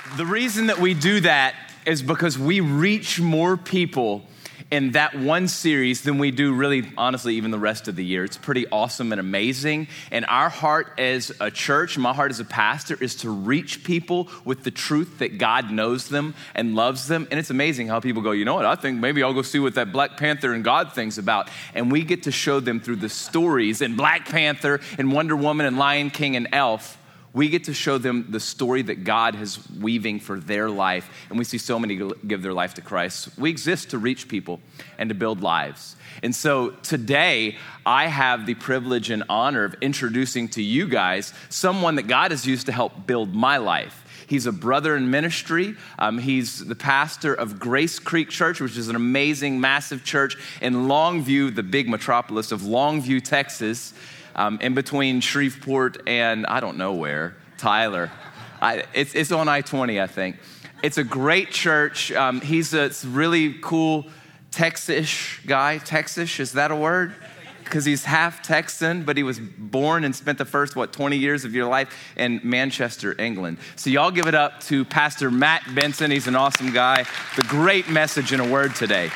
The reason that we do that is because we reach more people in that one series than we do really, honestly, even the rest of the year. It's pretty awesome and amazing. And our heart as a church, my heart as a pastor, is to reach people with the truth that God knows them and loves them. And it's amazing how people go, you know what, I think maybe I'll go see what that Black Panther and God thing's about. And we get to show them through the stories in Black Panther and Wonder Woman and Lion King and Elf. We get to show them the story that God is weaving for their life. And we see so many give their life to Christ. We exist to reach people and to build lives. And so today, I have the privilege and honor of introducing to you guys someone that God has used to help build my life. He's a brother in ministry. He's the pastor of Grace Creek Church, which is an amazing, massive church in Longview, the big metropolis of Longview, Texas. In between Shreveport and I don't know where, Tyler. It's on I-20, I think. It's a great church. He's a really cool Texas guy. Texas, is that a word? Because he's half Texan, but he was born and spent the first, 20 years of your life in Manchester, England. So y'all give it up to Pastor Matt Benson. He's an awesome guy. The great message in a word today.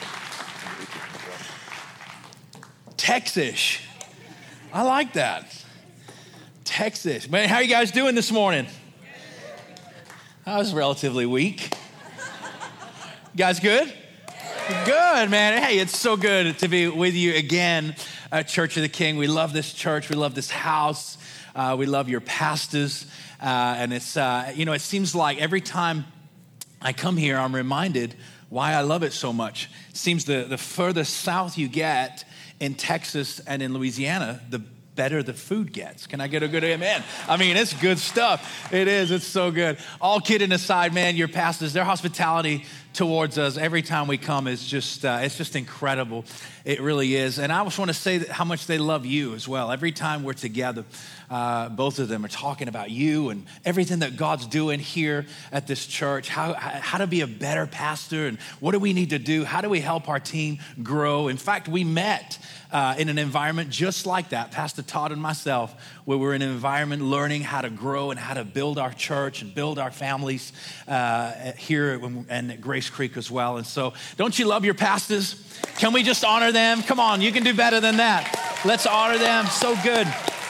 Texas. I like that. Texas. Man, how are you guys doing this morning? I was relatively weak. You guys good? Good, man. Hey, it's so good to be with you again at Church of the King. We love this church. We love this house. We love your pastors. And it's, it seems like every time I come here, I'm reminded why I love it so much. It seems the further south you get in Texas and in Louisiana, the better the food gets. Can I get a good amen? I mean, it's good stuff. It is. It's so good. All kidding aside, man, your pastors, their hospitality towards us every time we come is just, it's just incredible. It really is. And I just want to say how much they love you as well. Every time we're together, both of them are talking about you and everything that God's doing here at this church, how to be a better pastor and what do we need to do? How do we help our team grow? In fact, we met in an environment just like that, Pastor Todd and myself, where we're in an environment learning how to grow and how to build our church and build our families here and at Grace Creek as well. And so don't you love your pastors? Can we just honor them? Come on, you can do better than that. Let's honor them. So good.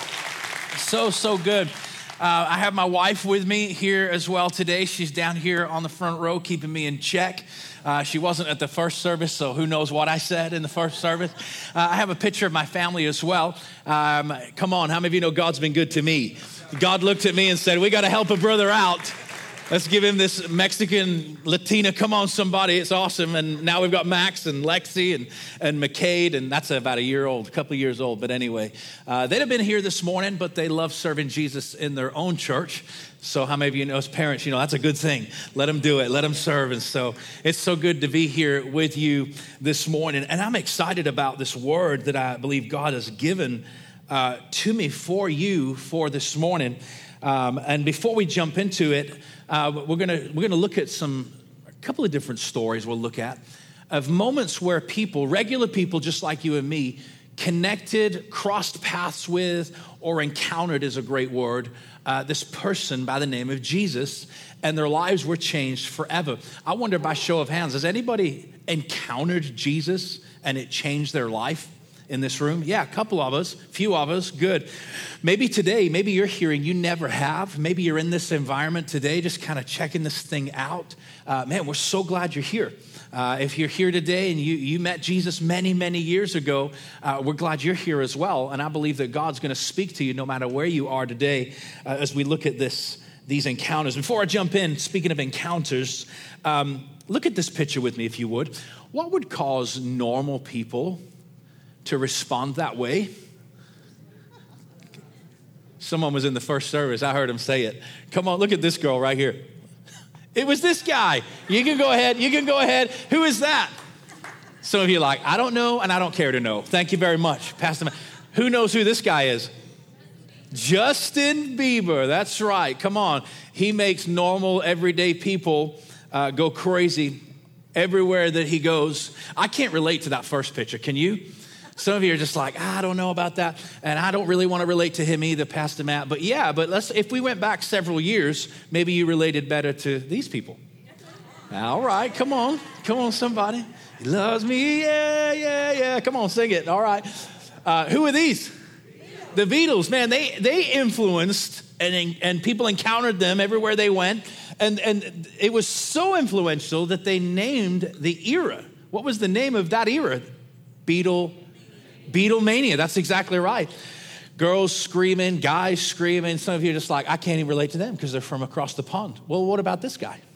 So good. I have my wife with me here as well today. She's down here on the front row keeping me in check. She wasn't at the first service, so who knows what I said in the first service. I have a picture of my family as well. Come on, how many of you know God's been good to me? God looked at me and said, we got to help a brother out. Let's give him this Mexican Latina. Come on, somebody. It's awesome. And now we've got Max and Lexi and McCade, and that's about a couple of years old. But anyway, they'd have been here this morning, but they love serving Jesus in their own church. So how many of you know as parents, that's a good thing. Let them do it. Let them serve. And so it's so good to be here with you this morning. And I'm excited about this word that I believe God has given to me for you for this morning. And before we jump into it, we're gonna look at a couple of different stories we'll look at of moments where regular people just like you and me, connected, crossed paths with, or encountered is a great word, this person by the name of Jesus, and their lives were changed forever. I wonder by show of hands, has anybody encountered Jesus and it changed their life? In this room? Yeah, a couple of us, few of us, good. Maybe today, maybe you're hearing, you never have. Maybe you're in this environment today, just kind of checking this thing out. Man, we're so glad you're here. If you're here today and you met Jesus many, many years ago, we're glad you're here as well. And I believe that God's going to speak to you no matter where you are today as we look at these encounters. Before I jump in, speaking of encounters, look at this picture with me if you would. What would cause normal people to respond that way? Someone was in the first service. I heard him say it. Come on, look at this girl right here. It was this guy. You can go ahead. Who is that? Some of you are like, I don't know and I don't care to know. Thank you very much, Pastor. Who knows who this guy is? Justin Bieber. That's right. Come on. He makes normal, everyday people go crazy everywhere that he goes. I can't relate to that first picture. Can you? Some of you are just like, I don't know about that. And I don't really want to relate to him either, Pastor Matt. But yeah, if we went back several years, maybe you related better to these people. All right, come on, somebody. He loves me, yeah. Come on, sing it. All right. Who are these? The Beatles, man, they influenced and people encountered them everywhere they went. And it was so influential that they named the era. What was the name of that era? Beatlemania. That's exactly right. Girls screaming, guys screaming. Some of you are just like, I can't even relate to them because they're from across the pond. Well, what about this guy?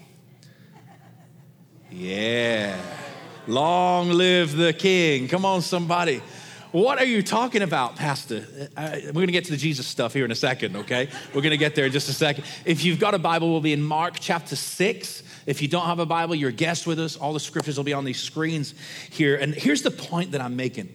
Yeah. Long live the king. Come on, somebody. What are you talking about, Pastor? We're going to get to the Jesus stuff here in a second, okay? We're going to get there in just a second. If you've got a Bible, we'll be in Mark chapter 6. If you don't have a Bible, you're a guest with us. All the scriptures will be on these screens here. And here's the point that I'm making.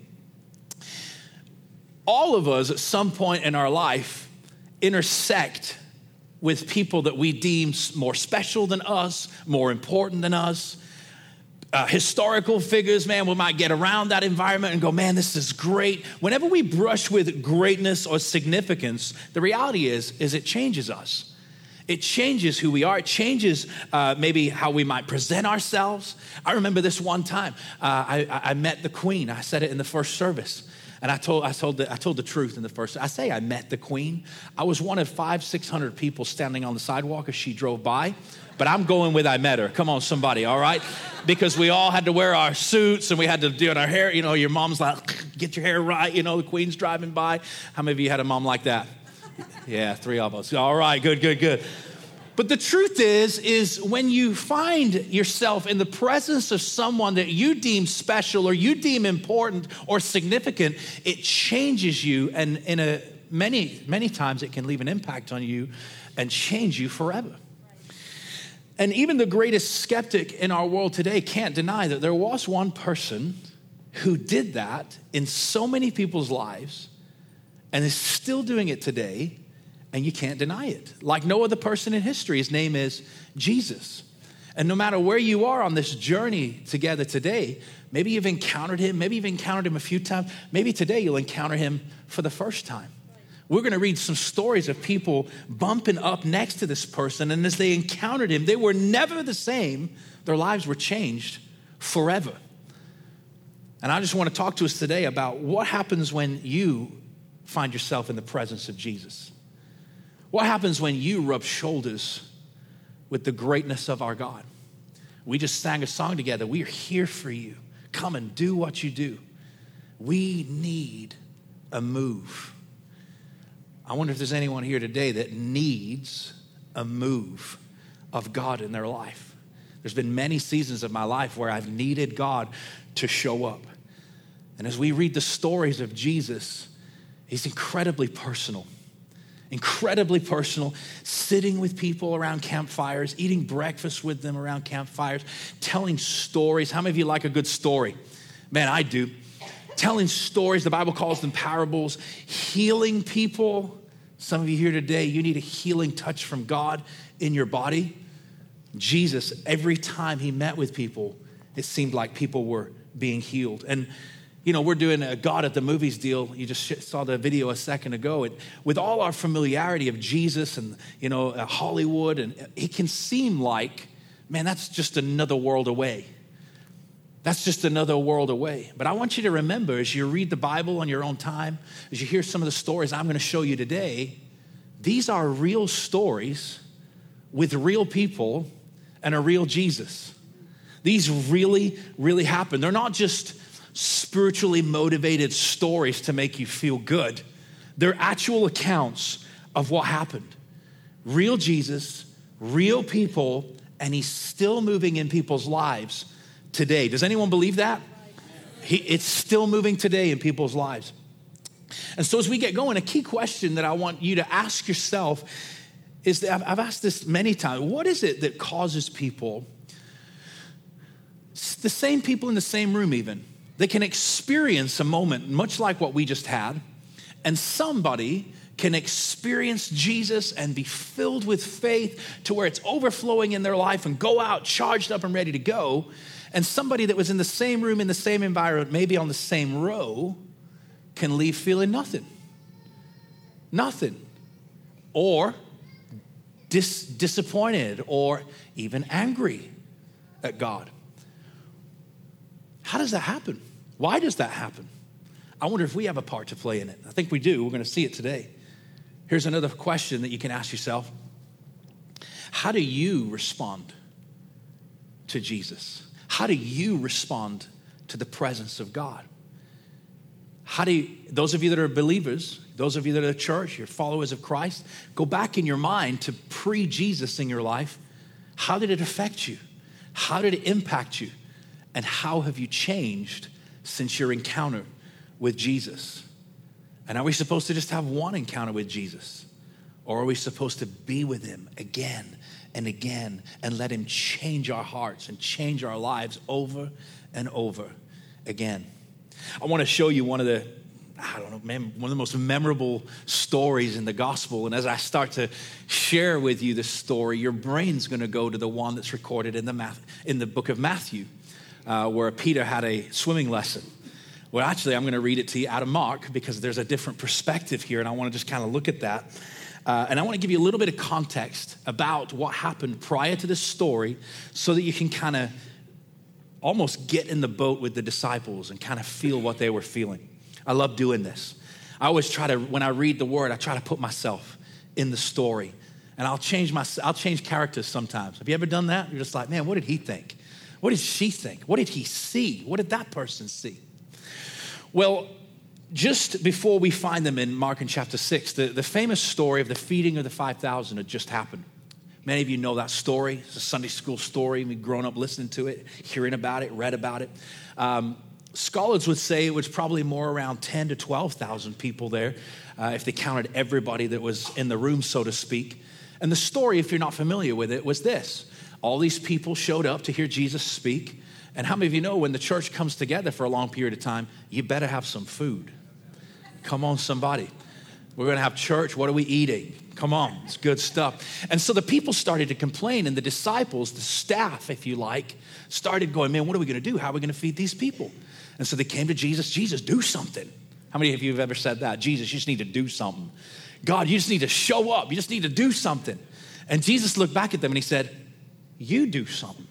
All of us at some point in our life intersect with people that we deem more special than us, more important than us. Historical figures, man, we might get around that environment and go, man, this is great. Whenever we brush with greatness or significance, the reality is it changes us. It changes who we are. It changes maybe how we might present ourselves. I remember this one time. I met the Queen. I said it in the first service. And I told the truth in the first. I say I met the Queen. I was one of 500-600 people standing on the sidewalk as she drove by. But I'm going with I met her. Come on, somebody, all right? Because we all had to wear our suits and we had to do our hair. You know, your mom's like, get your hair right. You know, the Queen's driving by. How many of you had a mom like that? Yeah, 3 of us. All right, good. But the truth is when you find yourself in the presence of someone that you deem special or you deem important or significant, it changes you. And many times it can leave an impact on you and change you forever. And even the greatest skeptic in our world today can't deny that there was one person who did that in so many people's lives and is still doing it today, and you can't deny it. Like no other person in history, his name is Jesus. And no matter where you are on this journey together today, maybe you've encountered him, maybe you've encountered him a few times, maybe today you'll encounter him for the first time. We're going to read some stories of people bumping up next to this person, and as they encountered him, they were never the same. Their lives were changed forever. And I just want to talk to us today about what happens when you find yourself in the presence of Jesus. What happens when you rub shoulders with the greatness of our God? We just sang a song together. We are here for you. Come and do what you do. We need a move. I wonder if there's anyone here today that needs a move of God in their life. There's been many seasons of my life where I've needed God to show up. And as we read the stories of Jesus, he's incredibly personal, sitting with people around campfires, eating breakfast with them around campfires, telling stories. How many of you like a good story? Man, I do. Telling stories, the Bible calls them parables, healing people. Some of you here today, you need a healing touch from God in your body. Jesus, every time he met with people, it seemed like people were being healed. And, you know, we're doing a God at the Movies deal. You just saw the video a second ago. With all our familiarity of Jesus and, you know, Hollywood, and it can seem like, man, that's just another world away. That's just another world away. But I want you to remember, as you read the Bible on your own time, as you hear some of the stories I'm going to show you today, these are real stories with real people and a real Jesus. These really, really happen. They're not just spiritually motivated stories to make you feel good. They're actual accounts of what happened. Real Jesus, real people, and he's still moving in people's lives today. Does anyone believe that? It's still moving today in people's lives. And so as we get going, a key question that I want you to ask yourself is that I've asked this many times. What is it that causes people, the same people in the same room even, they can experience a moment much like what we just had, and somebody can experience Jesus and be filled with faith to where it's overflowing in their life and go out charged up and ready to go. And somebody that was in the same room, in the same environment, maybe on the same row, can leave feeling nothing. Nothing. Or disappointed or even angry at God. How does that happen? Why does that happen? I wonder if we have a part to play in it. I think we do. We're going to see it today. Here's another question that you can ask yourself. How do you respond to Jesus? How do you respond to the presence of God? Those of you that are believers, those of you that are at church, you're followers of Christ, go back in your mind to pre-Jesus in your life. How did it affect you? How did it impact you? And how have you changed since your encounter with Jesus? And are we supposed to just have one encounter with Jesus? Or are we supposed to be with him again and again and let him change our hearts and change our lives over and over again? I want to show you one of the most memorable stories in the gospel. And as I start to share with you this story, your brain's going to go to the one that's recorded in the book of Matthew, where Peter had a swimming lesson. Well, actually, I'm going to read it to you out of Mark because there's a different perspective here, and I want to just kind of look at that. And I want to give you a little bit of context about what happened prior to this story so that you can kind of almost get in the boat with the disciples and kind of feel what they were feeling. I love doing this. I always try to, when I read the word, I try to put myself in the story. And I'll change characters sometimes. Have you ever done that? You're just like, man, what did he think? What did she think? What did he see? What did that person see? Well, just before we find them in Mark in chapter 6, the famous story of the feeding of the 5,000 had just happened. Many of you know that story. It's a Sunday school story. We've grown up listening to it, hearing about it, read about it. Scholars would say it was probably more around 10 to 12,000 people there, if they counted everybody that was in the room, so to speak. And the story, if you're not familiar with it, was this. All these people showed up to hear Jesus speak. And how many of you know when the church comes together for a long period of time, you better have some food? Come on, somebody. We're going to have church. What are we eating? Come on, it's good stuff. And so the people started to complain, and the disciples, the staff, if you like, started going, man, what are we going to do? How are we going to feed these people? And so they came to Jesus. Jesus, do something. How many of you have ever said that? Jesus, you just need to do something. God, you just need to show up. You just need to do something. And Jesus looked back at them and he said, you do something.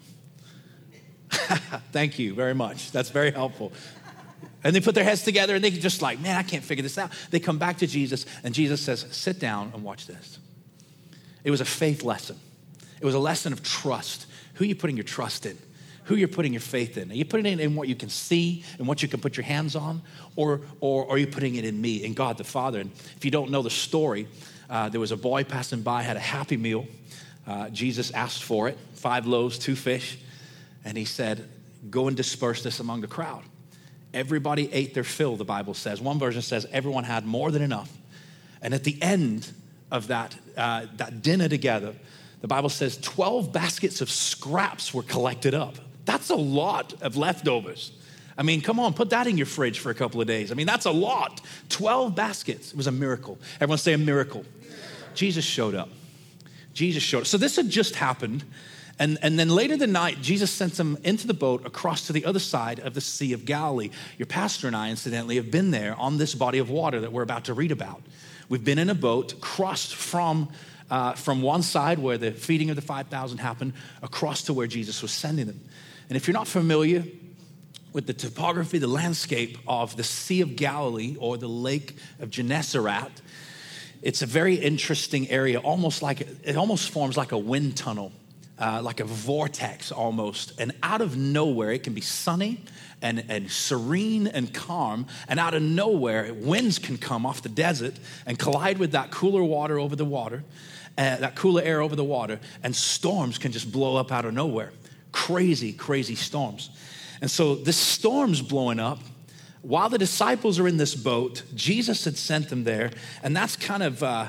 Thank you very much. That's very helpful. And they put their heads together and they just like, man, I can't figure this out. They come back to Jesus and Jesus says, sit down and watch this. It was a faith lesson. It was a lesson of trust. Who are you putting your trust in? Who you're putting your faith in? Are you putting it in what you can see and what you can put your hands on? Or are you putting it in me, in God the Father? And if you don't know the story, there was a boy passing by, had a Happy Meal. Jesus asked for it, 5 loaves, 2 fish. And he said, go and disperse this among the crowd. Everybody ate their fill, the Bible says. One version says everyone had more than enough. And at the end of that dinner together, the Bible says 12 baskets of scraps were collected up. That's a lot of leftovers. I mean, come on, put that in your fridge for a couple of days. I mean, that's a lot. 12 baskets. It was a miracle. Everyone say a miracle. Jesus showed up. Jesus showed up. So this had just happened. And then later the night, Jesus sent them into the boat across to the other side of the Sea of Galilee. Your pastor and I, incidentally, have been there on this body of water that we're about to read about. We've been in a boat, crossed from one side where the feeding of the 5,000 happened, across to where Jesus was sending them. And if you're not familiar with the topography, the landscape of the Sea of Galilee or the Lake of Gennesaret, it's a very interesting area, it almost forms like a wind tunnel. Like a vortex almost. And out of nowhere, it can be sunny and serene and calm. And out of nowhere, winds can come off the desert and collide with that cooler water over the water, that cooler air over the water, and storms can just blow up out of nowhere. Crazy, crazy storms. And so this storm's blowing up. While the disciples are in this boat, Jesus had sent them there. And that's kind of the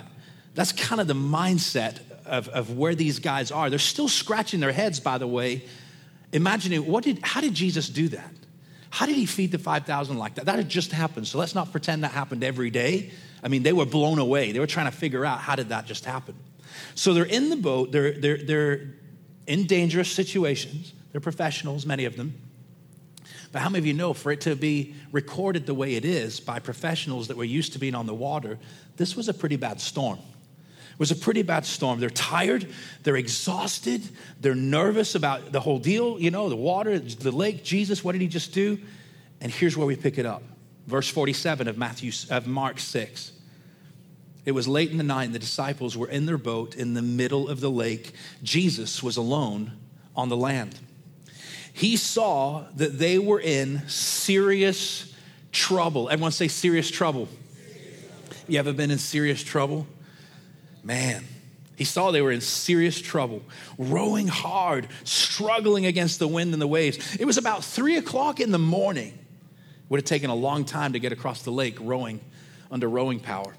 mindset of where these guys are. They're still scratching their heads, by the way, imagining how did Jesus do that? How did he feed the 5,000 like that? That had just happened. So let's not pretend that happened every day. I mean, they were blown away. They were trying to figure out how did that just happen. So they're in the boat. They're in dangerous situations. They're professionals, many of them. But how many of you know, for it to be recorded the way it is by professionals that were used to being on the water, this was a pretty bad storm. It was a pretty bad storm. They're tired, they're exhausted, they're nervous about the whole deal, you know, the water, the lake, Jesus, what did he just do? And here's where we pick it up. Verse 47 of Mark 6. It was late in the night and the disciples were in their boat in the middle of the lake. Jesus was alone on the land. He saw that they were in serious trouble. Everyone say serious trouble. You ever been in serious trouble? Man, he saw they were in serious trouble, rowing hard, struggling against the wind and the waves. It was about 3 o'clock in the morning. Would have taken a long time to get across the lake rowing under rowing power.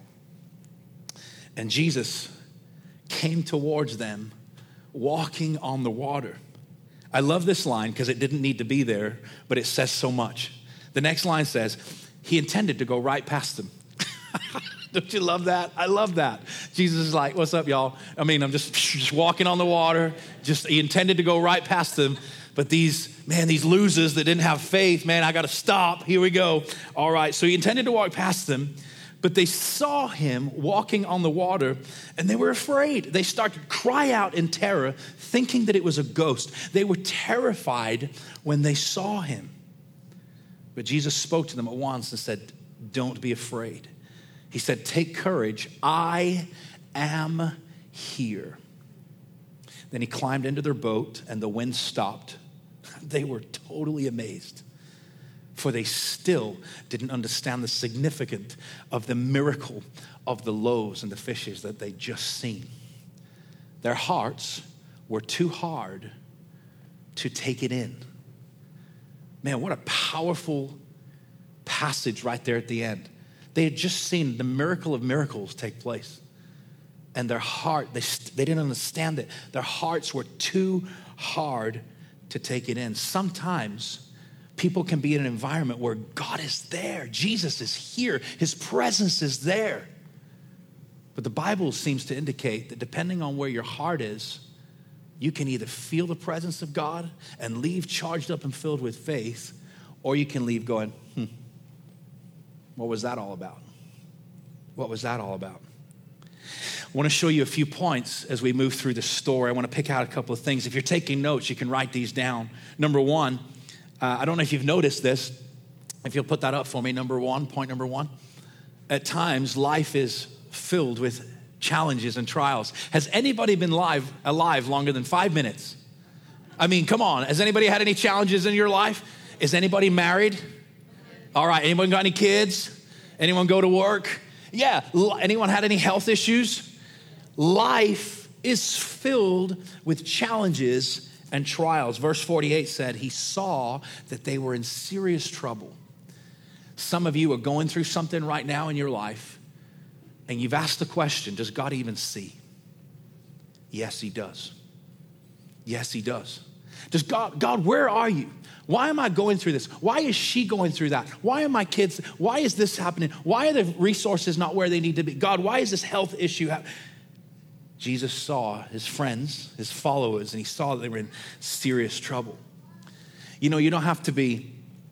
And Jesus came towards them walking on the water. I love this line because it didn't need to be there, but it says so much. The next line says, he intended to go right past them. Don't you love that? I love that. Jesus is like, what's up, y'all? I mean, I'm just walking on the water. He intended to go right past them. But these losers that didn't have faith, man, I got to stop. Here we go. All right. So he intended to walk past them, but they saw him walking on the water and they were afraid. They started to cry out in terror, thinking that it was a ghost. They were terrified when they saw him. But Jesus spoke to them at once and said, don't be afraid. He said, take courage. I am here. Then he climbed into their boat and the wind stopped. They were totally amazed, for they still didn't understand the significance of the miracle of the loaves and the fishes that they'd just seen. Their hearts were too hard to take it in. Man, what a powerful passage right there at the end. They had just seen the miracle of miracles take place. And their heart, they didn't understand it. Their hearts were too hard to take it in. Sometimes people can be in an environment where God is there. Jesus is here. His presence is there. But the Bible seems to indicate that depending on where your heart is, you can either feel the presence of God and leave charged up and filled with faith, or you can leave going, what was that all about? What was that all about? I want to show you a few points as we move through the story. I want to pick out a couple of things. If you're taking notes, you can write these down. Number one, I don't know if you've noticed this. If you'll put that up for me, point number one. At times, life is filled with challenges and trials. Has anybody been alive longer than 5 minutes? I mean, come on. Has anybody had any challenges in your life? Is anybody married? All right. Anyone got any kids? Anyone go to work? Yeah. Anyone had any health issues? Life is filled with challenges and trials. Verse 48 said, he saw that they were in serious trouble. Some of you are going through something right now in your life, and you've asked the question, does God even see? Yes, he does. Yes, he does. Does God, where are you? Why am I going through this? Why is she going through that? Why are my kids, why is this happening? Why are the resources not where they need to be? God, why is this health issue happening? Jesus saw his friends, his followers, and he saw that they were in serious trouble. You know, you don't have to be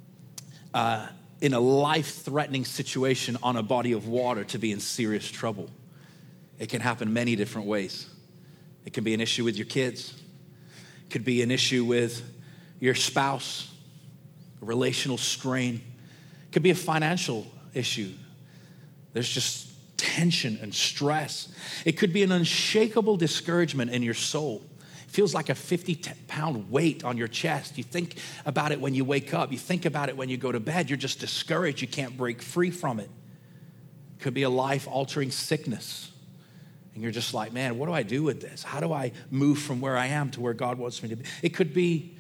in a life-threatening situation on a body of water to be in serious trouble. It can happen many different ways. It can be an issue with your kids. It could be an issue with your spouse, a relational strain. It could be a financial issue. There's just tension and stress. It could be an unshakable discouragement in your soul. It feels like a 50-pound weight on your chest. You think about it when you wake up. You think about it when you go to bed. You're just discouraged. You can't break free from it. It could be a life-altering sickness. And you're just like, man, what do I do with this? How do I move from where I am to where God wants me to be? It could be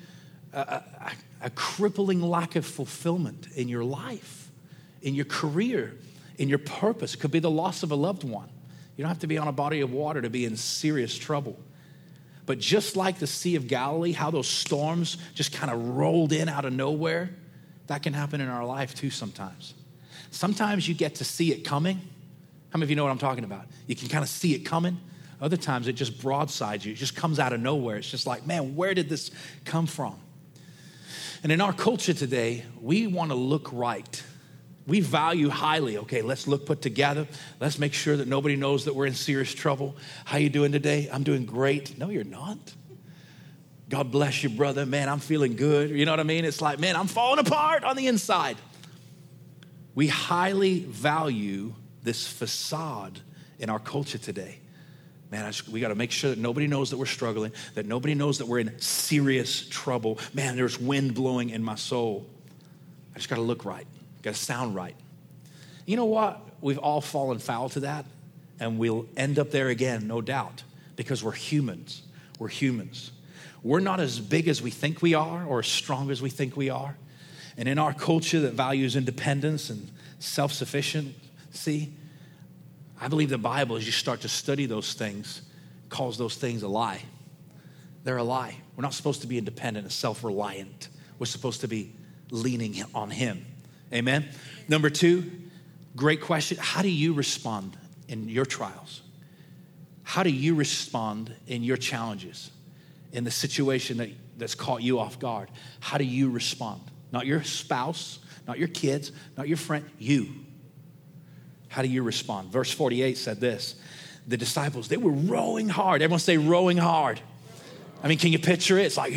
a crippling lack of fulfillment in your life, in your career, in your purpose. It could be the loss of a loved one. You don't have to be on a body of water to be in serious trouble. But just like the Sea of Galilee, how those storms just kind of rolled in out of nowhere, that can happen in our life too sometimes. Sometimes you get to see it coming. How many of you know what I'm talking about? You can kind of see it coming. Other times it just broadsides you. It just comes out of nowhere. It's just like, man, where did this come from? And in our culture today, we want to look right. We value highly, okay, let's look put together. Let's make sure that nobody knows that we're in serious trouble. How you doing today? I'm doing great. No, you're not. God bless you, brother. Man, I'm feeling good. You know what I mean? It's like, man, I'm falling apart on the inside. We highly value this facade in our culture today. Man, we got to make sure that nobody knows that we're struggling, that nobody knows that we're in serious trouble. Man, there's wind blowing in my soul. I just got to look right, got to sound right. You know what? We've all fallen foul to that, and we'll end up there again, no doubt, because we're humans. We're humans. We're not as big as we think we are or as strong as we think we are. And in our culture that values independence and self-sufficiency, I believe the Bible, as you start to study those things, calls those things a lie. They're a lie. We're not supposed to be independent and self-reliant. We're supposed to be leaning on Him. Amen? Number 2, great question. How do you respond in your trials? How do you respond in your challenges? In the situation that's caught you off guard? How do you respond? Not your spouse, not your kids, not your friend, you. How do you respond? Verse 48 said this. The disciples, they were rowing hard. Everyone say rowing hard. I mean, can you picture it? It's like,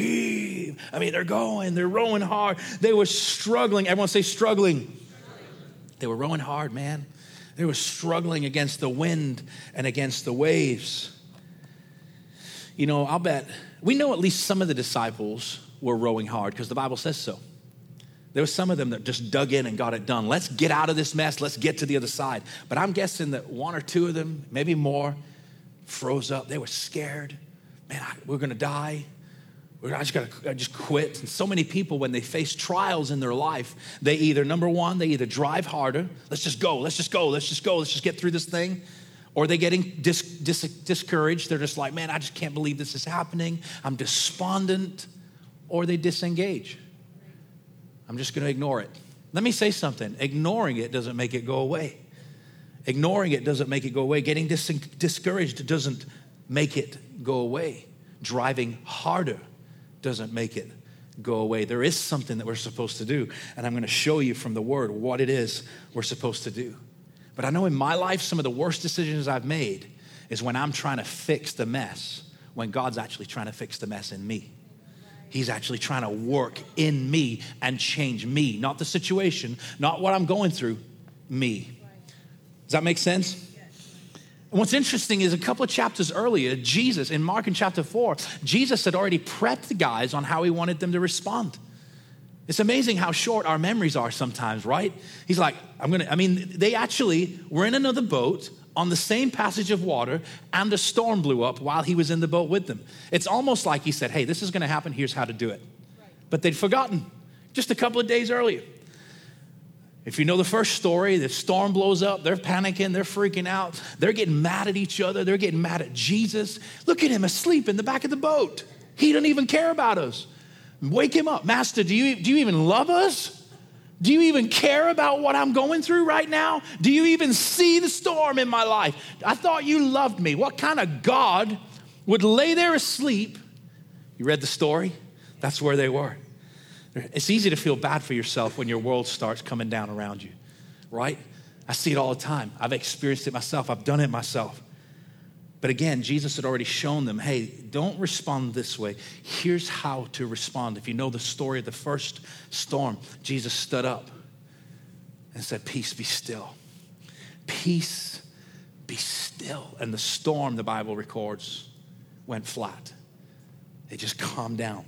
they're rowing hard. They were struggling. Everyone say struggling. They were rowing hard, man. They were struggling against the wind and against the waves. You know, I'll bet, we know at least some of the disciples were rowing hard because the Bible says so. There were some of them that just dug in and got it done. Let's get out of this mess. Let's get to the other side. But I'm guessing that 1 or 2 of them, maybe more, froze up. They were scared. Man, we're going to die. I just quit. And so many people, when they face trials in their life, they either, number one, they either drive harder. Let's just go. Let's just get through this thing. Or they're getting discouraged. They're just like, man, I just can't believe this is happening. I'm despondent. Or they disengage. I'm just going to ignore it. Let me say something. Ignoring it doesn't make it go away. Ignoring it doesn't make it go away. Getting discouraged doesn't make it go away. Driving harder doesn't make it go away. There is something that we're supposed to do, and I'm going to show you from the Word what it is we're supposed to do. But I know in my life, some of the worst decisions I've made is when I'm trying to fix the mess, when God's actually trying to fix the mess in me. He's actually trying to work in me and change me, not the situation, not what I'm going through, me. Does that make sense? And what's interesting is a couple of chapters earlier, Jesus, in Mark in chapter 4, Jesus had already prepped the guys on how he wanted them to respond. It's amazing how short our memories are sometimes, right? He's like, they actually were in another boat on the same passage of water, and a storm blew up while he was in the boat with them. It's almost like he said, hey, this is going to happen. Here's how to do it. Right. But they'd forgotten just a couple of days earlier. If you know the first story, the storm blows up. They're panicking. They're freaking out. They're getting mad at each other. They're getting mad at Jesus. Look at him asleep in the back of the boat. He doesn't even care about us. Wake him up. Master, do you even love us? Do you even care about what I'm going through right now? Do you even see the storm in my life? I thought you loved me. What kind of God would lay there asleep? You read the story? That's where they were. It's easy to feel bad for yourself when your world starts coming down around you, right? I see it all the time. I've experienced it myself. I've done it myself. But again, Jesus had already shown them, hey, don't respond this way. Here's how to respond. If you know the story of the first storm, Jesus stood up and said, peace, be still. Peace, be still. And the storm, the Bible records, went flat. It just calmed down.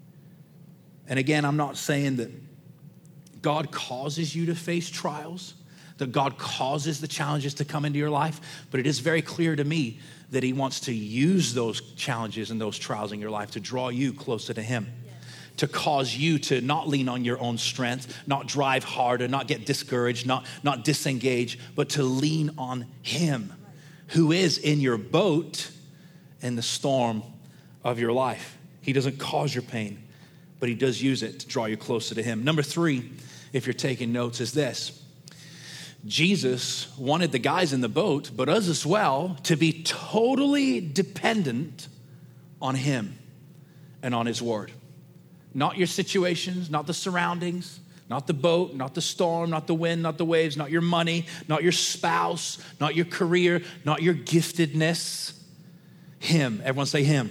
And again, I'm not saying that God causes you to face trials, that God causes the challenges to come into your life, but it is very clear to me that he wants to use those challenges and those trials in your life to draw you closer to him, to cause you to not lean on your own strength, not drive harder, not get discouraged, not disengage, but to lean on him who is in your boat in the storm of your life. He doesn't cause your pain, but he does use it to draw you closer to him. Number 3, if you're taking notes, is this. Jesus wanted the guys in the boat, but us as well, to be totally dependent on him and on his word. Not your situations, not the surroundings, not the boat, not the storm, not the wind, not the waves, not your money, not your spouse, not your career, not your giftedness. Him. Everyone say him.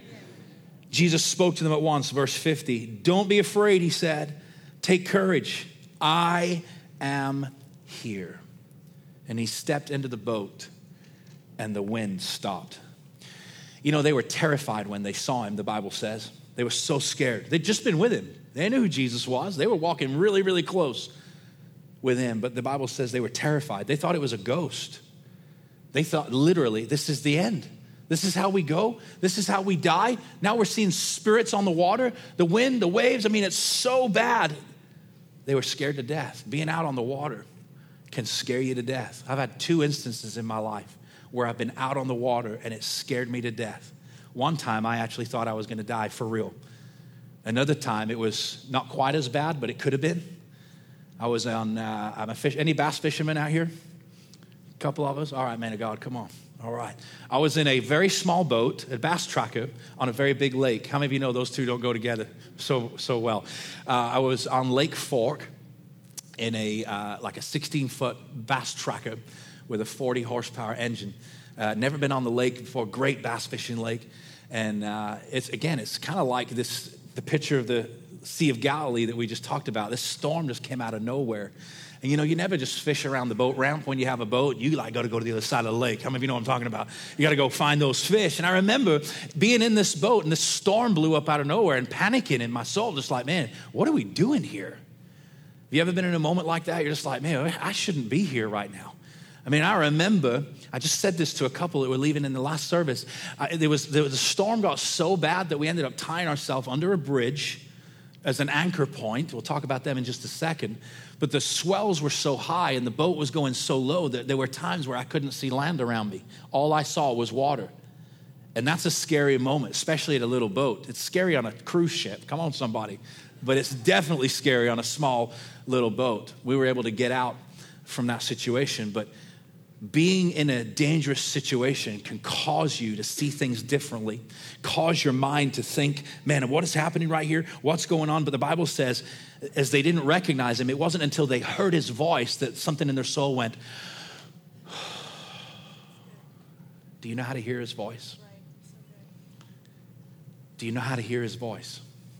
Jesus spoke to them at once, verse 50. Don't be afraid, he said. Take courage. I am here. And he stepped into the boat and the wind stopped. You know, they were terrified when they saw him, the Bible says. They were so scared. They'd just been with him. They knew who Jesus was. They were walking really, really close with him. But the Bible says they were terrified. They thought it was a ghost. They thought literally, this is the end. This is how we go. This is how we die. Now we're seeing spirits on the water, the wind, the waves. I mean, it's so bad. They were scared to death. Being out on the water can scare you to death. I've had 2 instances in my life where I've been out on the water and it scared me to death. One time I actually thought I was going to die for real. Another time it was not quite as bad, but it could have been. I was on, I'm a fish. Any bass fishermen out here? A couple of us? All right, man of God, come on. All right. I was in a very small boat, a bass tracker, on a very big lake. How many of you know those two don't go together so well? I was on Lake Fork in a like a 16-foot bass tracker with a 40 horsepower engine. Never been on the lake before. Great bass fishing lake, and it's kind of like the picture of the Sea of Galilee that we just talked about. This storm just came out of nowhere. And you know, you never just fish around the boat ramp when you have a boat. You got to go to the other side of the lake. How many of you know what I'm talking about? You got to go find those fish. And I remember being in this boat and this storm blew up out of nowhere and panicking in my soul, just like, man, what are we doing here? Have you ever been in a moment like that? You're just like, man, I shouldn't be here right now. I mean, I remember, I just said this to a couple that were leaving in the last service. The storm got so bad that we ended up tying ourselves under a bridge as an anchor point. We'll talk about them in just a second. But the swells were so high and the boat was going so low that there were times where I couldn't see land around me. All I saw was water. And that's a scary moment, especially at a little boat. It's scary on a cruise ship. Come on, somebody. But it's definitely scary on a small little boat. We were able to get out from that situation. But being in a dangerous situation can cause you to see things differently, cause your mind to think, man, what is happening right here? What's going on? But the Bible says, as they didn't recognize him, it wasn't until they heard his voice that something in their soul went, do you know how to hear his voice? Do you know how to hear his voice?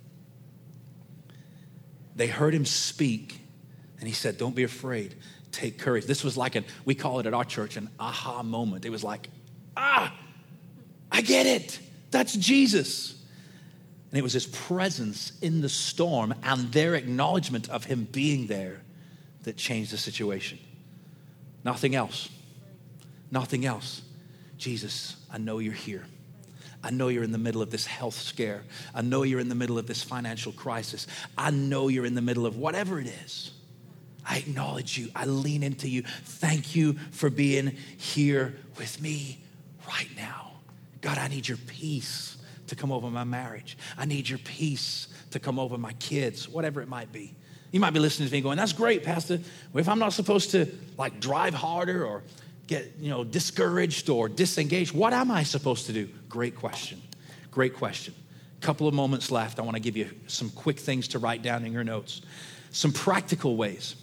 They heard him speak, and he said, don't be afraid. Take courage. This was like we call it at our church an aha moment. It was like, I get it. That's Jesus. And it was his presence in the storm and their acknowledgement of him being there that changed the situation. Nothing else. Nothing else. Jesus, I know you're here. I know you're in the middle of this health scare. I know you're in the middle of this financial crisis. I know you're in the middle of whatever it is. I acknowledge you. I lean into you. Thank you for being here with me right now. God, I need your peace to come over my marriage. I need your peace to come over my kids, whatever it might be. You might be listening to me going, that's great, Pastor. Well, if I'm not supposed to like drive harder or get, discouraged or disengaged, what am I supposed to do? Great question. Great question. Couple of moments left. I want to give you some quick things to write down in your notes. Some practical ways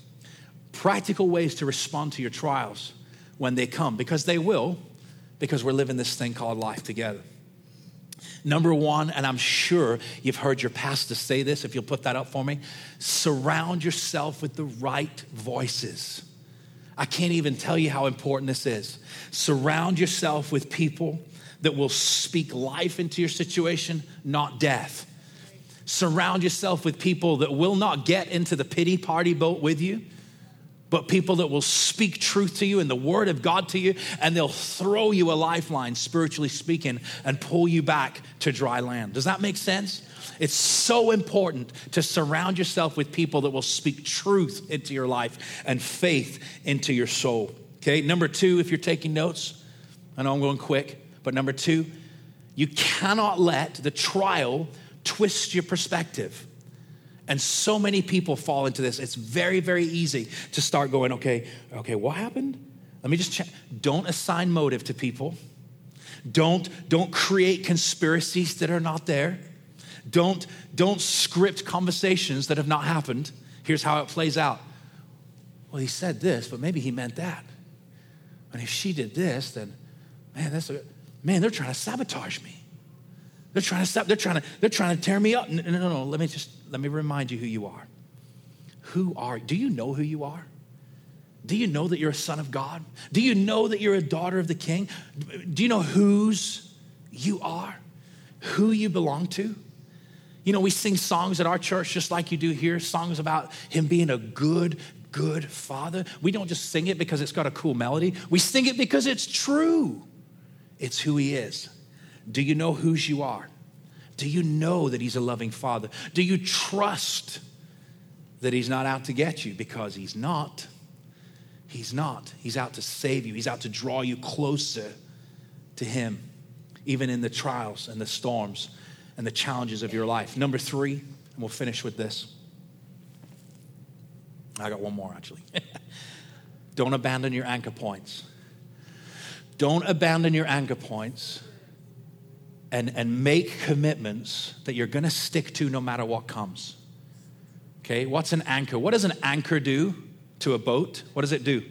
to respond to your trials when they come, because they will, because we're living this thing called life together. Number one, and I'm sure you've heard your pastor say this, if you'll put that up for me, surround yourself with the right voices. I can't even tell you how important this is. Surround yourself with people that will speak life into your situation, not death. Surround yourself with people that will not get into the pity party boat with you, but people that will speak truth to you and the word of God to you, and they'll throw you a lifeline, spiritually speaking, and pull you back to dry land. Does that make sense? It's so important to surround yourself with people that will speak truth into your life and faith into your soul. Okay, number two, if you're taking notes, I know I'm going quick, but number two, you cannot let the trial twist your perspective. And so many people fall into this. It's very, very easy to start going, okay, what happened? Let me just check. Don't assign motive to people. Don't create conspiracies that are not there. Don't script conversations that have not happened. Here's how it plays out. Well, he said this, but maybe he meant that. And if she did this, then they're trying to sabotage me. They're trying to tear me up. No. Let me remind you who you are. Do you know who you are? Do you know that you're a son of God? Do you know that you're a daughter of the King? Do you know whose you are? Who you belong to? You know, we sing songs at our church just like you do here, songs about him being a good father. We don't just sing it because it's got a cool melody. We sing it because it's true. It's who he is. Do you know whose you are? Do you know that he's a loving father? Do you trust that he's not out to get you? Because he's not. He's not. He's out to save you. He's out to draw you closer to him, even in the trials and the storms and the challenges of your life. Number 3, and we'll finish with this. I got one more, actually. Don't abandon your anchor points. Don't abandon your anchor points and make commitments that you're going to stick to no matter what comes. Okay, what's an anchor? What does an anchor do to a boat? What does it do?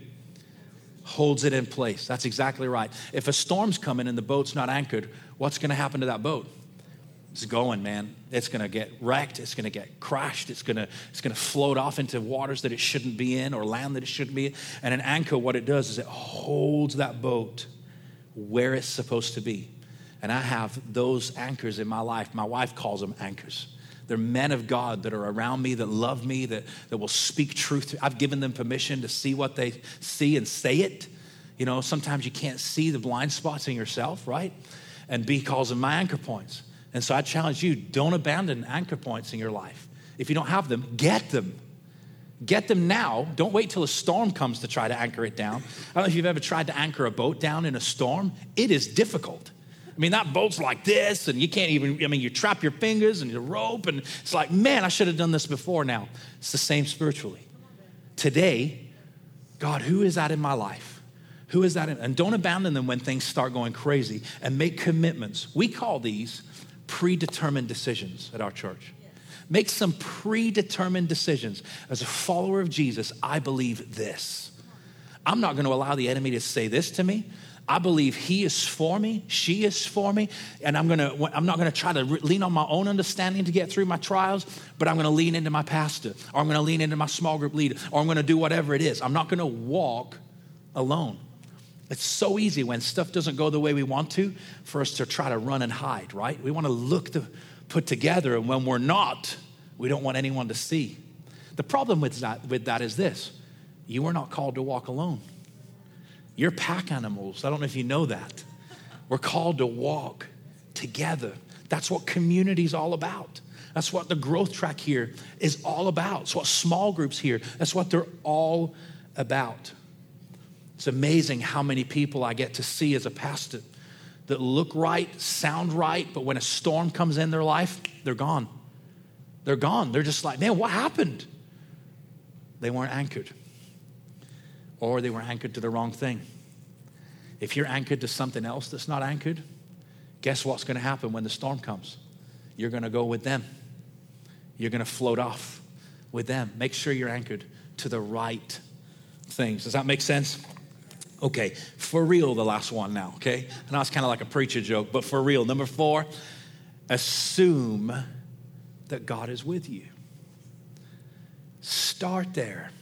Holds it in place. That's exactly right. If a storm's coming and the boat's not anchored, what's going to happen to that boat? It's going, man. It's going to get wrecked. It's going to get crashed. It's going to float off into waters that it shouldn't be in or land that it shouldn't be in. And an anchor, what it does is it holds that boat where it's supposed to be. And I have those anchors in my life. My wife calls them anchors. They're men of God that are around me, that love me, that will speak truth. I've given them permission to see what they see and say it. You know, sometimes you can't see the blind spots in yourself, right? And B calls them my anchor points. And so I challenge you, don't abandon anchor points in your life. If you don't have them, get them. Get them now. Don't wait till a storm comes to try to anchor it down. I don't know if you've ever tried to anchor a boat down in a storm. It is difficult. I mean, that boat's like this, and you can't even, you trap your fingers and the rope, and it's like, man, I should have done this before now. It's the same spiritually. Today, God, who is that in my life? Who is that in? And don't abandon them when things start going crazy, and make commitments. We call these predetermined decisions at our church. Make some predetermined decisions. As a follower of Jesus, I believe this. I'm not going to allow the enemy to say this to me. I believe he is for me, she is for me, and I'm not going to try to lean on my own understanding to get through my trials, but I'm going to lean into my pastor, or I'm going to lean into my small group leader, or I'm going to do whatever it is. I'm not going to walk alone. It's so easy when stuff doesn't go the way we want to for us to try to run and hide, right? We want to look to put together, and when we're not, we don't want anyone to see. The problem with that is this: you are not called to walk alone. You're pack animals. I don't know if you know that. We're called to walk together. That's what community is all about. That's what the growth track here is all about. It's what small groups here, that's what they're all about. It's amazing how many people I get to see as a pastor that look right, sound right, but when a storm comes in their life, they're gone. They're gone. They're just like, man, what happened? They weren't anchored. Or they were anchored to the wrong thing. If you're anchored to something else that's not anchored, guess what's going to happen when the storm comes? You're going to go with them. You're going to float off with them. Make sure you're anchored to the right things. Does that make sense? Okay, for real, the last one now, okay? I know it's kind of like a preacher joke, but for real. Number 4, assume that God is with you. Start there.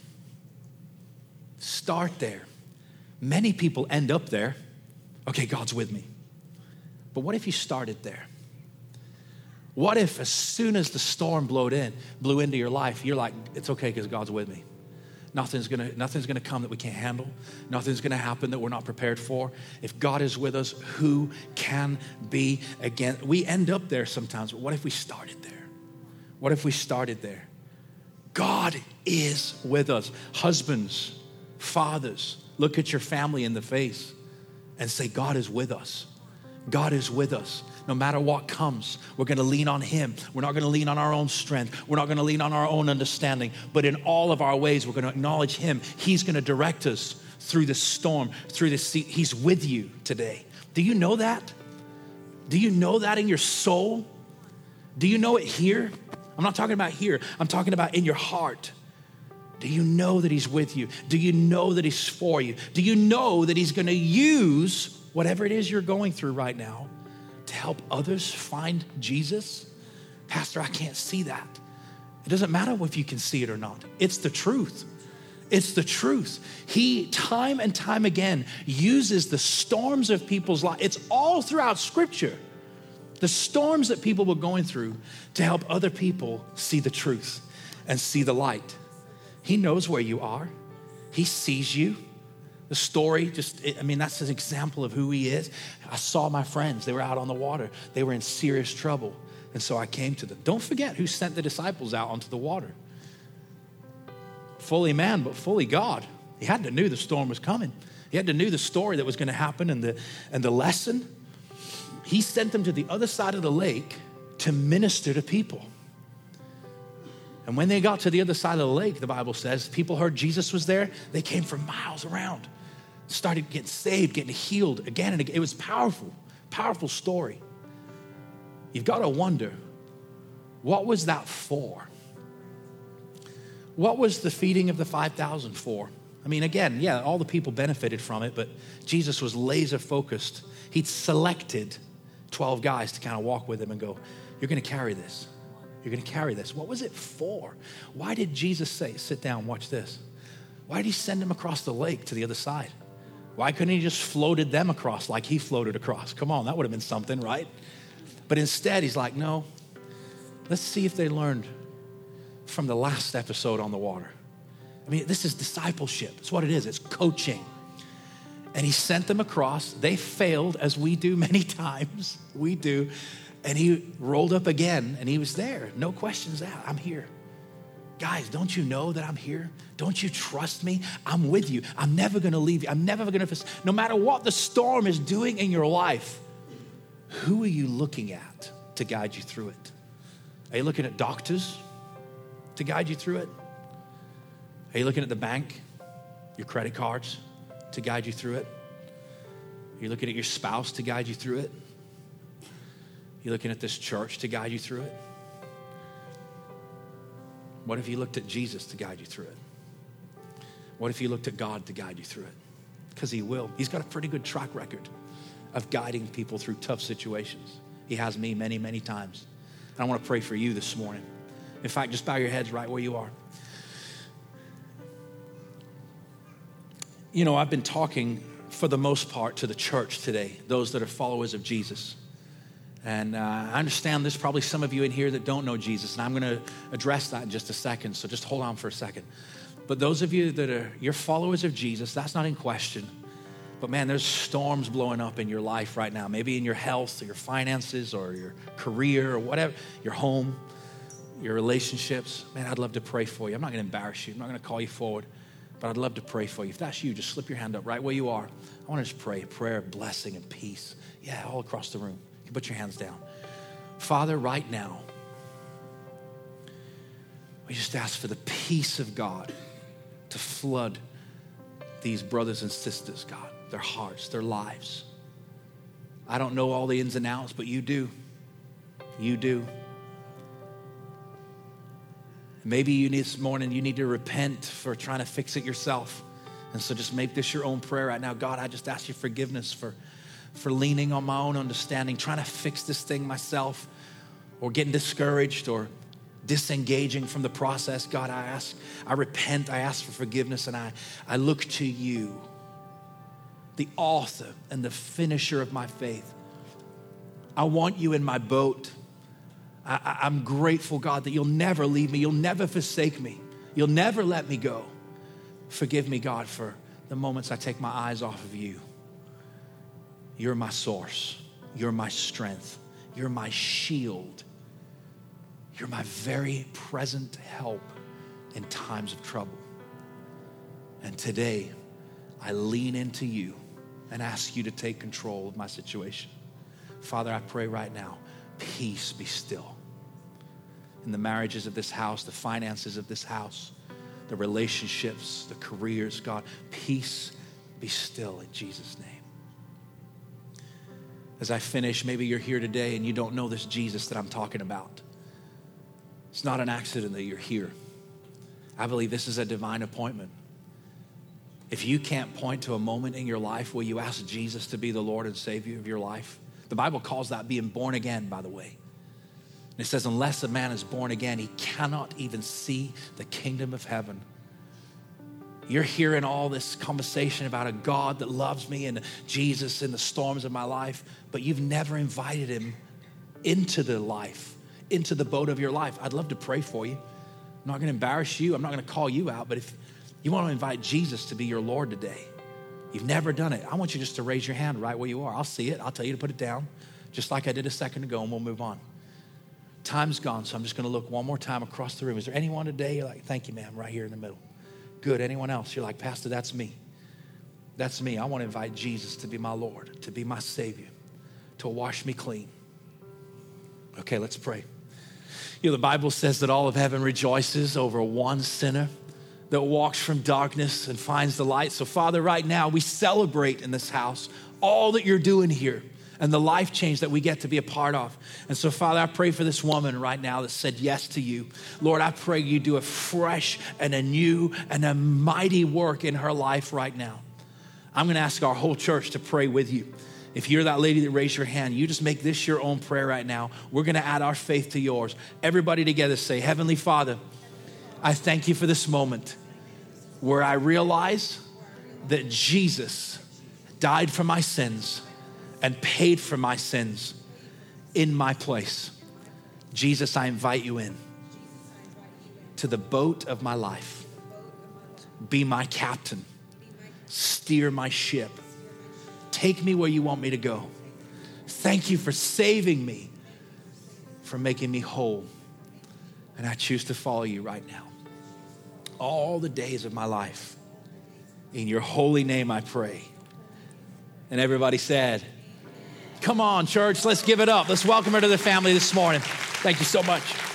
Start there. Many people end up there. Okay, God's with me. But what if you started there? What if as soon as the storm blew into your life, you're like, it's okay because God's with me. Nothing's gonna come that we can't handle. Nothing's gonna happen that we're not prepared for. If God is with us, who can be against? We end up there sometimes, but what if we started there? What if we started there? God is with us. Husbands, fathers, look at your family in the face and say, God is with us. God is with us. No matter what comes, we're going to lean on him. We're not going to lean on our own strength. We're not going to lean on our own understanding. But in all of our ways, we're going to acknowledge him. He's going to direct us through the storm, through the sea. He's with you today. Do you know that? Do you know that in your soul? Do you know it here? I'm not talking about here. I'm talking about in your heart. Do you know that he's with you? Do you know that he's for you? Do you know that he's going to use whatever it is you're going through right now to help others find Jesus? Pastor, I can't see that. It doesn't matter if you can see it or not. It's the truth. It's the truth. He, time and time again, uses the storms of people's lives. It's all throughout Scripture. The storms that people were going through to help other people see the truth and see the light. He knows where you are. He sees you. The story, that's an example of who he is. I saw my friends. They were out on the water. They were in serious trouble. And so I came to them. Don't forget who sent the disciples out onto the water. Fully man, but fully God. He had to know the storm was coming. He had to know the story that was going to happen and the lesson. He sent them to the other side of the lake to minister to people. And when they got to the other side of the lake, the Bible says, people heard Jesus was there. They came from miles around, started getting saved, getting healed again and again. It was powerful, powerful story. You've got to wonder, what was that for? What was the feeding of the 5,000 for? I mean, again, yeah, all the people benefited from it, but Jesus was laser focused. He'd selected 12 guys to kind of walk with him and go, you're going to carry this. You're going to carry this. What was it for? Why did Jesus say, sit down, watch this? Why did he send them across the lake to the other side? Why couldn't he just floated them across like he floated across? Come on, that would have been something, right? But instead, he's like, no, let's see if they learned from the last episode on the water. I mean, this is discipleship. It's what it is. It's coaching. And he sent them across. They failed, as we do many times. We do. And he rolled up again, and he was there. No questions asked. I'm here. Guys, don't you know that I'm here? Don't you trust me? I'm with you. I'm never going to leave you. I'm never going to, no matter what the storm is doing in your life, who are you looking at to guide you through it? Are you looking at doctors to guide you through it? Are you looking at the bank, your credit cards to guide you through it? Are you looking at your spouse to guide you through it? You're looking at this church to guide you through it? What if you looked at Jesus to guide you through it? What if you looked at God to guide you through it? Because he will. He's got a pretty good track record of guiding people through tough situations. He has me many, many times. And I want to pray for you this morning. In fact, just bow your heads right where you are. You know, I've been talking for the most part to the church today, those that are followers of Jesus. And I understand there's probably some of you in here that don't know Jesus, and I'm going to address that in just a second, so just hold on for a second. But those of you that are, you're followers of Jesus, that's not in question. But man, there's storms blowing up in your life right now, maybe in your health or your finances or your career or whatever, your home, your relationships. Man, I'd love to pray for you. I'm not going to embarrass you. I'm not going to call you forward, but I'd love to pray for you. If that's you, just slip your hand up right where you are. I want to just pray a prayer of blessing and peace. Yeah, all across the room. You put your hands down. Father, right now, we just ask for the peace of God to flood these brothers and sisters, God, their hearts, their lives. I don't know all the ins and outs, but you do. You do. Maybe you need this morning, you need to repent for trying to fix it yourself. And so just make this your own prayer right now. God, I just ask you forgiveness for leaning on my own understanding, trying to fix this thing myself, or getting discouraged or disengaging from the process. God, I repent, I ask for forgiveness, and I look to you, the author and the finisher of my faith. I want you in my boat. I'm grateful, God, that you'll never leave me. You'll never forsake me. You'll never let me go. Forgive me, God, for the moments I take my eyes off of you. You're my source. You're my strength. You're my shield. You're my very present help in times of trouble. And today, I lean into you and ask you to take control of my situation. Father, I pray right now, peace be still. In the marriages of this house, the finances of this house, the relationships, the careers, God, peace be still in Jesus' name. As I finish, maybe you're here today and you don't know this Jesus that I'm talking about. It's not an accident that you're here. I believe this is a divine appointment. If you can't point to a moment in your life where you ask Jesus to be the Lord and Savior of your life, the Bible calls that being born again, by the way. And it says, unless a man is born again, he cannot even see the kingdom of heaven. You're hearing all this conversation about a God that loves me and Jesus in the storms of my life, but you've never invited him into the life, into the boat of your life. I'd love to pray for you. I'm not going to embarrass you. I'm not going to call you out, but if you want to invite Jesus to be your Lord today, you've never done it, I want you just to raise your hand right where you are. I'll see it. I'll tell you to put it down, just like I did a second ago, and we'll move on. Time's gone, so I'm just going to look one more time across the room. Is there anyone today you're like, thank you, ma'am, right here in the middle? Good. Anyone else? You're like, Pastor, that's me. That's me. I want to invite Jesus to be my Lord, to be my Savior, to wash me clean. Okay, let's pray. You know, the Bible says that all of heaven rejoices over one sinner that walks from darkness and finds the light. So Father, right now we celebrate in this house all that you're doing here and the life change that we get to be a part of. And so Father, I pray for this woman right now that said yes to you. Lord, I pray you do a fresh and a new and a mighty work in her life right now. I'm gonna ask our whole church to pray with you. If you're that lady that raised your hand, you just make this your own prayer right now. We're gonna add our faith to yours. Everybody together say, Heavenly Father, I thank you for this moment where I realize that Jesus died for my sins and paid for my sins in my place. Jesus, I invite you in to the boat of my life. Be my captain. Steer my ship. Take me where you want me to go. Thank you for saving me, for making me whole. And I choose to follow you right now. All the days of my life. In your holy name I pray. And everybody said, come on, church, let's give it up. Let's welcome her to the family this morning. Thank you so much.